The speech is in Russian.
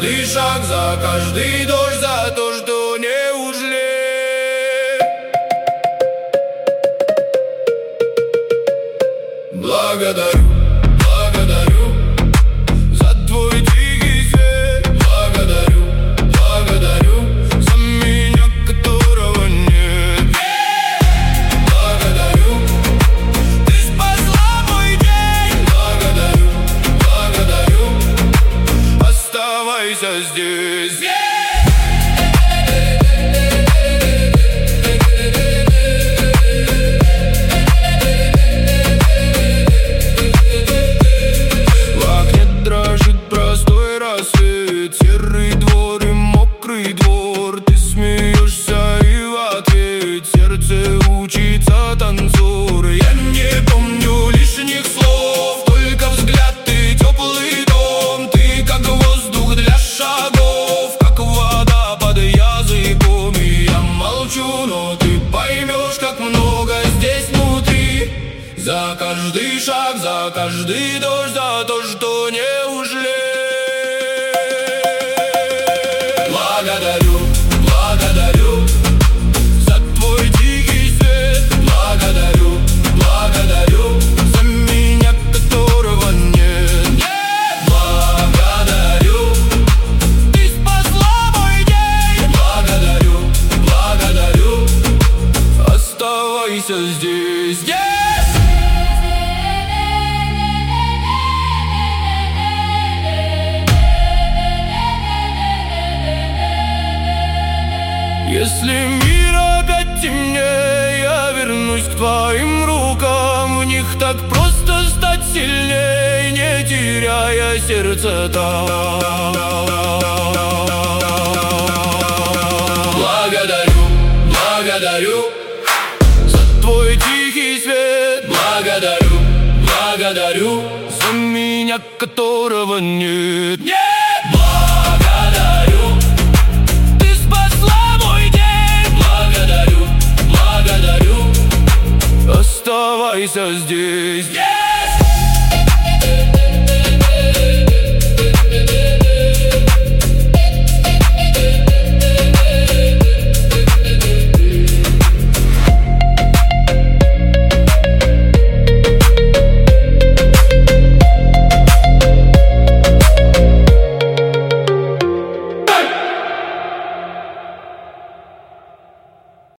каждый шаг, за каждый дождь, за то, что не ужалел. Благодарю, благодарю за твой тихий свет. Благодарю, благодарю за меня, которого нет. Благодарю, ты спасла мой день. Благодарю, благодарю, оставайся здесь. Серый двор и мокрый двор, ты смеешься и в ответ сердце учится танцор. Я не помню лишних слов, только взгляд и теплый дом. Ты как воздух для шагов, как вода под языком. И я молчу, но ты поймешь, как много здесь внутри. За каждый шаг, за каждый дождь, за то, что не ужалел. Благодарю, благодарю за твой тихий свет. Благодарю, благодарю за меня, которого нет. Благодарю, ты спасла мой день. Благодарю, благодарю, оставайся здесь. Если мир опять темнее, я вернусь к твоим рукам. В них так просто стать сильнее, не теряя сердце там. Благодарю, благодарю за твой тихий свет. Благодарю, благодарю за меня, которого нет. Оставайся здесь.